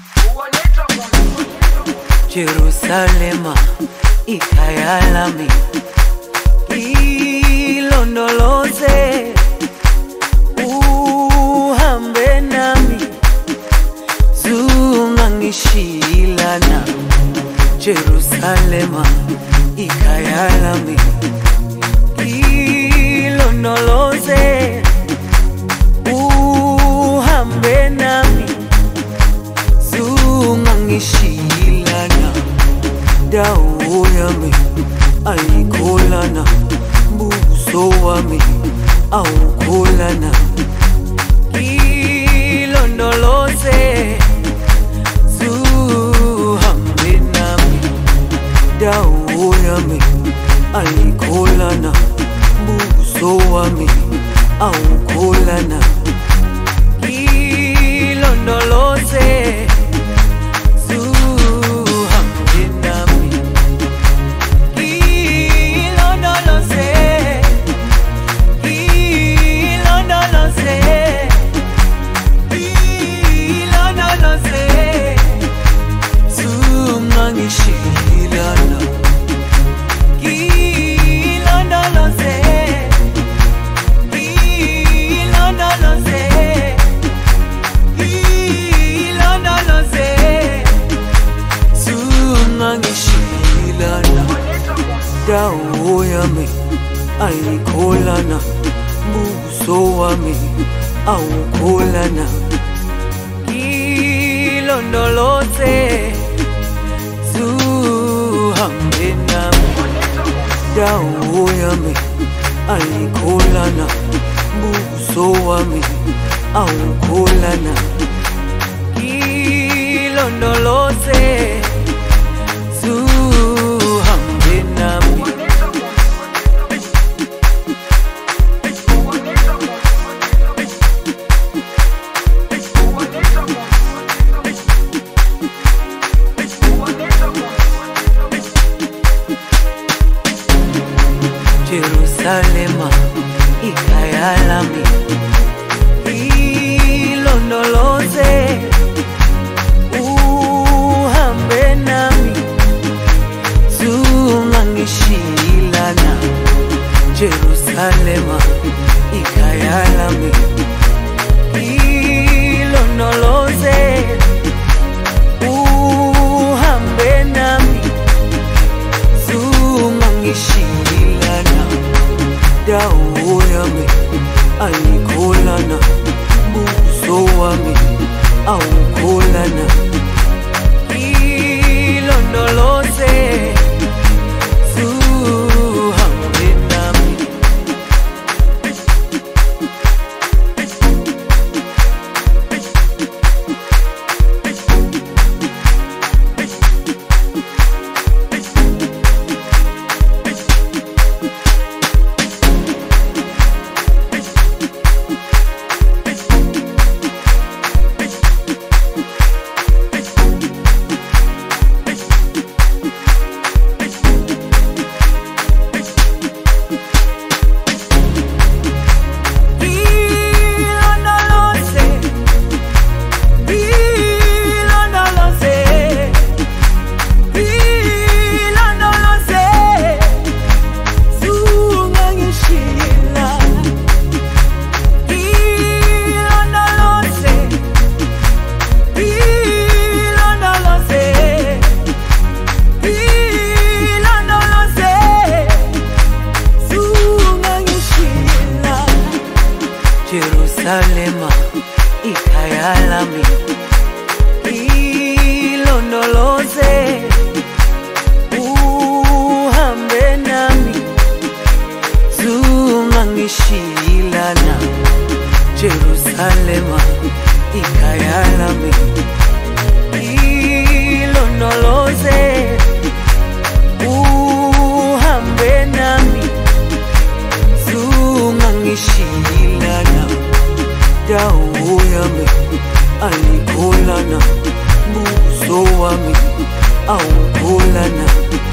Jerusalema ikhaya lami, ilondoloze uhambe nami, zungangishilana. Jerusalema ikhaya lami, ilondoloze uhambe nami, zungangishilana. Dawo yami ayikholana, buso wami awukholana. Ilondoloze zuhambe nami. Dawo yami ayikholana, buso wami awukholana. Ilondoloze dawo yami ayikholana, buso wami awukholana. Ilondoloze zuhambe nami. Dawo yami ayikholana, buso wami awukholana. Ilondoloze zuhambe nami. Jerusalema ikhaya lami, ilondoloze uhambe nami, zungangishilana. Jerusalema ikhaya lami, ilondoloze uhambe nami, zungangishilana. Dawo yami ayikholana, buso wami awukholana. Ilondoloze zuhambe nami. Jerusalema ikhaya lami, ilondoloze uhambe nami, zungangishilana. Jerusalema ikhaya lami, ilondoloze uhambe nami, zungangishilana. Dawo yami ayikholana, buso wami awukholana.